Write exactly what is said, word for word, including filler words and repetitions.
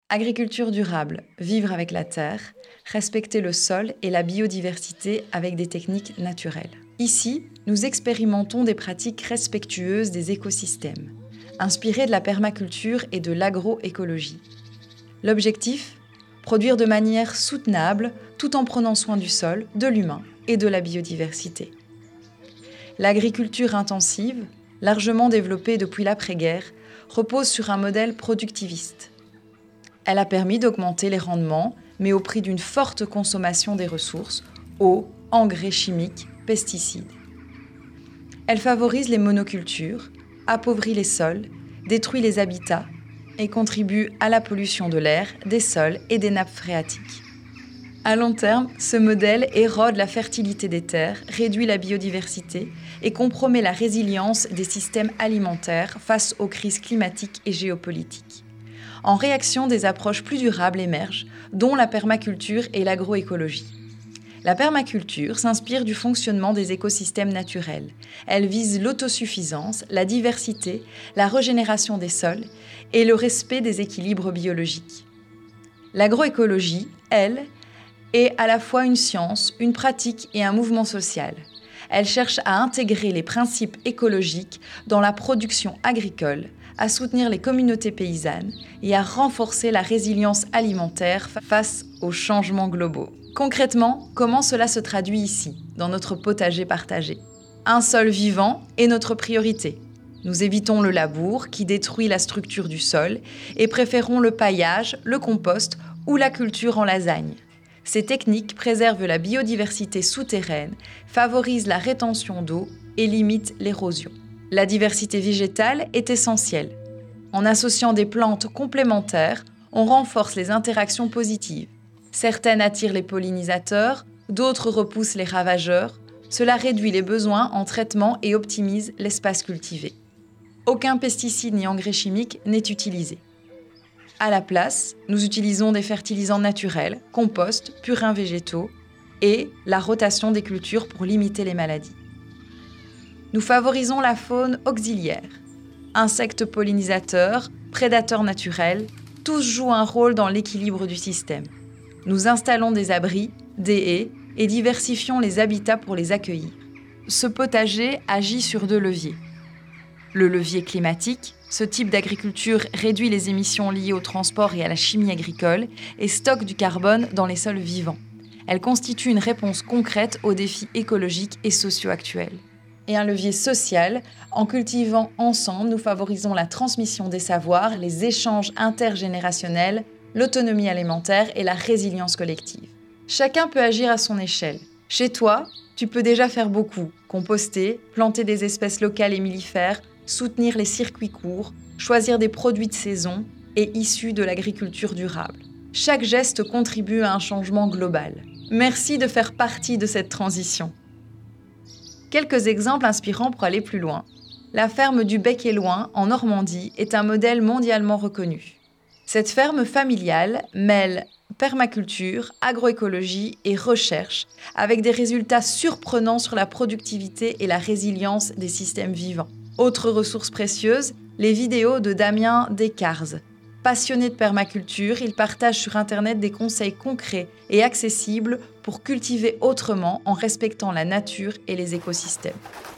Agriculture durable, vivre avec la terre, respecter le sol et la biodiversité avec des techniques naturelles. Ici, nous expérimentons des pratiques respectueuses des écosystèmes, inspirées de la permaculture et de l'agroécologie. L'objectif ? Produire de manière soutenable tout en prenant soin du sol, de l'humain et de la biodiversité. L'agriculture intensive, largement développée depuis l'après-guerre, repose sur un modèle productiviste. Elle a permis d'augmenter les rendements, mais au prix d'une forte consommation des ressources, eau, engrais chimiques, pesticides. Elle favorise les monocultures, appauvrit les sols, détruit les habitats et contribue à la pollution de l'air, des sols et des nappes phréatiques. À long terme, ce modèle érode la fertilité des terres, réduit la biodiversité et compromet la résilience des systèmes alimentaires face aux crises climatiques et géopolitiques. En réaction, des approches plus durables émergent, dont la permaculture et l'agroécologie. La permaculture s'inspire du fonctionnement des écosystèmes naturels. Elle vise l'autosuffisance, la diversité, la régénération des sols et le respect des équilibres biologiques. L'agroécologie, elle, est à la fois une science, une pratique et un mouvement social. Elle cherche à intégrer les principes écologiques dans la production agricole, à soutenir les communautés paysannes et à renforcer la résilience alimentaire face aux changements globaux. Concrètement, comment cela se traduit ici, dans notre potager partagé ? Un sol vivant est notre priorité. Nous évitons le labour qui détruit la structure du sol et préférons le paillage, le compost ou la culture en lasagne. Ces techniques préservent la biodiversité souterraine, favorisent la rétention d'eau et limitent l'érosion. La diversité végétale est essentielle. En associant des plantes complémentaires, on renforce les interactions positives. Certaines attirent les pollinisateurs, d'autres repoussent les ravageurs. Cela réduit les besoins en traitement et optimise l'espace cultivé. Aucun pesticide ni engrais chimique n'est utilisé. À la place, nous utilisons des fertilisants naturels, compost, purins végétaux et la rotation des cultures pour limiter les maladies. Nous favorisons la faune auxiliaire. Insectes pollinisateurs, prédateurs naturels, tous jouent un rôle dans l'équilibre du système. Nous installons des abris, des haies et diversifions les habitats pour les accueillir. Ce potager agit sur deux leviers. Le levier climatique, ce type d'agriculture réduit les émissions liées au transport et à la chimie agricole et stocke du carbone dans les sols vivants. Elle constitue une réponse concrète aux défis écologiques et sociaux actuels. Et un levier social, en cultivant ensemble, nous favorisons la transmission des savoirs, les échanges intergénérationnels, l'autonomie alimentaire et la résilience collective. Chacun peut agir à son échelle. Chez toi, tu peux déjà faire beaucoup, composter, planter des espèces locales et mellifères, soutenir les circuits courts, choisir des produits de saison et issus de l'agriculture durable. Chaque geste contribue à un changement global. Merci de faire partie de cette transition. Quelques exemples inspirants pour aller plus loin. La ferme du Bec-et-Loing, en Normandie, est un modèle mondialement reconnu. Cette ferme familiale mêle permaculture, agroécologie et recherche, avec des résultats surprenants sur la productivité et la résilience des systèmes vivants. Autre ressource précieuse, les vidéos de Damien Descartes. Passionné de permaculture, il partage sur Internet des conseils concrets et accessibles pour cultiver autrement en respectant la nature et les écosystèmes.